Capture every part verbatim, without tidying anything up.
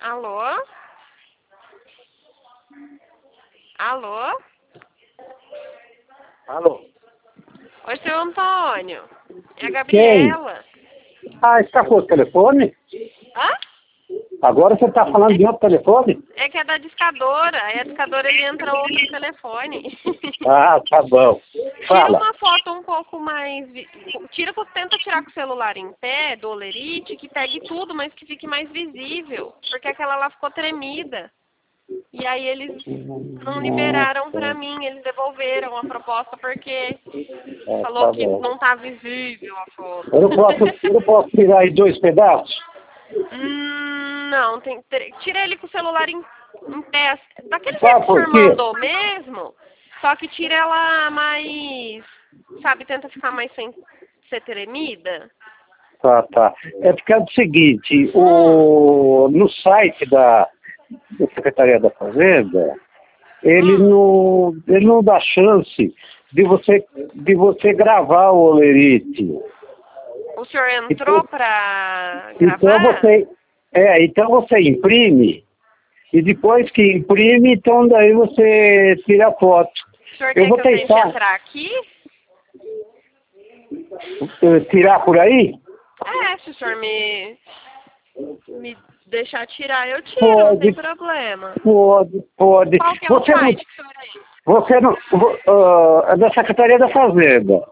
Alô? Alô? Alô? Oi, seu Antônio. É a Quem? Gabriela. Ah, está com o telefone? Hã? Agora você está falando de outro telefone? É que é da discadora. Aí a discadora ele entra outro telefone. Ah, tá bom. Tira Fala. uma foto um pouco mais... vi- Tira, com- tenta tirar com o celular em pé, do Olerite, que pegue tudo, mas que fique mais visível. Porque aquela lá ficou tremida. E aí eles não liberaram pra Nossa, mim, eles devolveram a proposta porque é, falou tá que bom. não tá visível a foto. Eu não posso, eu não posso tirar aí dois pedaços? Hum, não, tem, tre- tira ele com o celular em, em pé. Daquele jeito Sabe que o por senhor quê? mandou mesmo, só que tira ela mais, sabe, tenta ficar mais sem ser tremida. Tá, tá. É porque é o seguinte, Hum, o, no site da, da Secretaria da Fazenda, ele hum. não, ele não dá chance de você, de você gravar o olerite. O senhor entrou Então, pra então gravar? você, é, então você imprime, e depois que imprime, então daí você tira a foto. O senhor Eu quer vou que eu tente tentar entrar aqui? eh, tirar por aí? É, se o senhor me, me deixar tirar, eu tiro, não tem Pode, problema. pode, pode. Qual que é o Você não, site que o senhor é? você não, vo- ah, é da Secretaria da Fazenda.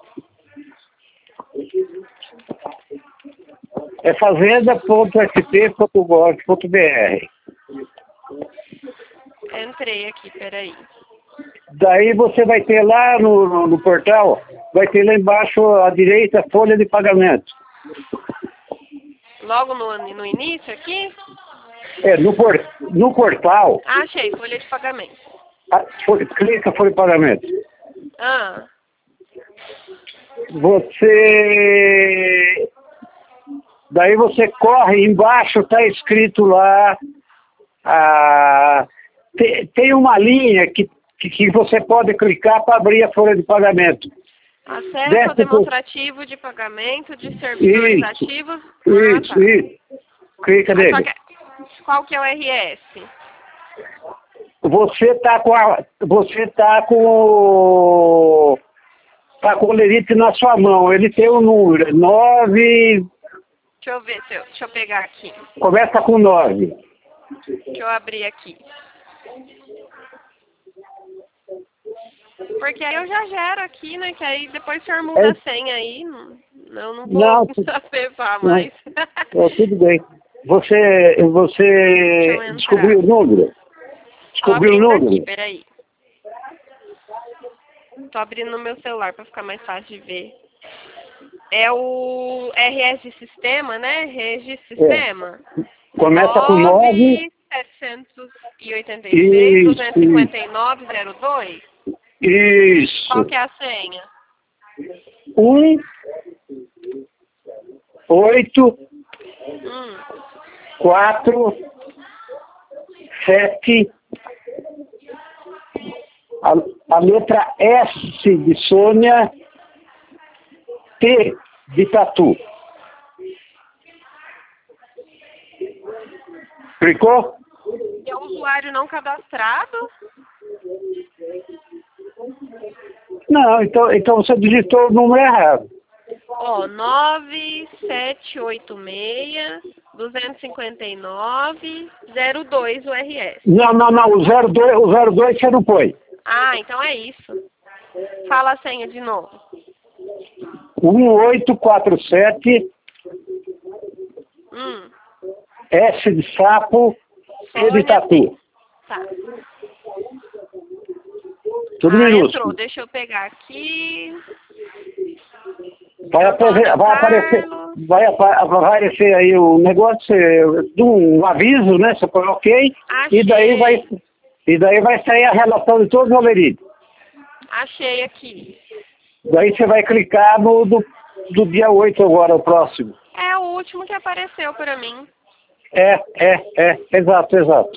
É fazenda ponto s p ponto gov ponto b r. Entrei aqui, peraí. Daí você vai ter lá no, no, no portal, vai ter lá embaixo à direita folha de pagamento. Logo no, no início aqui? É, no, por, no portal, Ah, achei, folha de pagamento. a- folha- clica folha de pagamento. Ah, Você. Daí você corre, embaixo está escrito lá. Ah, tem, tem uma linha que, que, que você pode clicar para abrir a folha de pagamento. acesso ao Desce por. demonstrativo de pagamento de servidores Isso, ativos. Ah, isso, tá. isso. Clica Ah, só nele. que, qual que é o R S? Você tá com a. Você tá com o. Tá com o lerite na sua mão. Ele tem o número. Nove. Deixa eu ver, se eu, deixa eu pegar aqui. Começa com nove. Deixa eu abrir aqui. Porque aí eu já gero aqui, né? Que aí depois o senhor muda É, a senha aí. Não, eu não vou não, tu- acessar não, mais. é, tudo bem. Você, Deixa eu você entrar. descobriu o número? Tô Descobriu o abrindo aqui, número? peraí. Tô abrindo no meu celular pra ficar mais fácil de ver. É o R S Sistema, né? Registro É. Sistema. Começa com nove. nove setecentos e oitenta e seis, Isso, duzentos e cinquenta e isso. nove, zero dois. Qual Isso. que é a senha? Um, oito, Hum. quatro, sete. A, a letra S de Sônia, T de Tatu. Clicou? É o usuário não cadastrado? Não, então, então você digitou o número errado. Ó, nove sete oito seis, duzentos e cinquenta e nove, zero dois o R S. Não, não, não, o zero dois, o zero dois você não foi. Ah, então é isso. Fala a senha de novo. um oito quatro sete, Hum. S de sapo, T de Sônia T. tatu. Tá. Tudo Ah, entrou. minúsculo. Deixa eu pegar aqui. Vai, apare- Antônio vai aparecer, Carlos. vai, apa- vai aparecer aí o negócio eh, de um aviso, né? Você põe ok, e daí vai, Achei. e daí vai sair a relação de todos os oleritos. Achei aqui. Daí você vai clicar no do, do dia oito agora, o próximo. É o último que apareceu pra mim. É, é, é, exato, exato.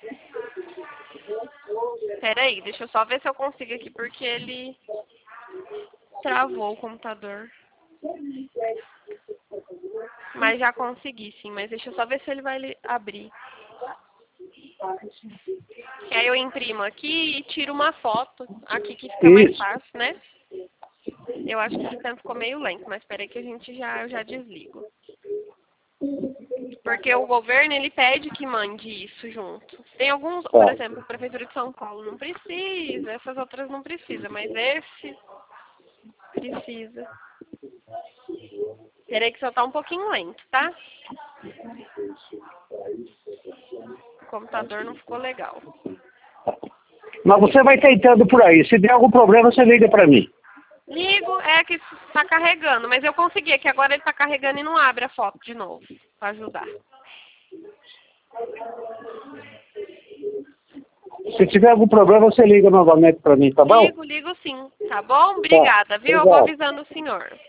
Peraí, deixa eu só ver se eu consigo aqui, porque ele travou o computador. Mas já consegui, sim. Mas deixa eu só ver se ele vai li- abrir. Que aí eu imprimo aqui e tiro uma foto aqui que fica mais Isso. fácil, né? Eu acho que esse tempo ficou meio lento, mas espera aí que a gente já, eu já desligo. Porque o governo, ele pede que mande isso junto. Tem alguns, por exemplo, a Prefeitura de São Paulo não precisa, essas outras não precisam, mas esse precisa. Terei que soltar um pouquinho lento, tá? O computador não ficou legal. Mas você vai tentando por aí. Se der algum problema, você liga para mim. Ligo, é que está carregando, mas eu consegui, é que agora ele está carregando e não abre a foto de novo, para ajudar. Se tiver algum problema, você liga novamente para mim, tá bom? Ligo, ligo sim, tá bom? Obrigada, Tá, viu? Eu vou obrigado. avisando o senhor.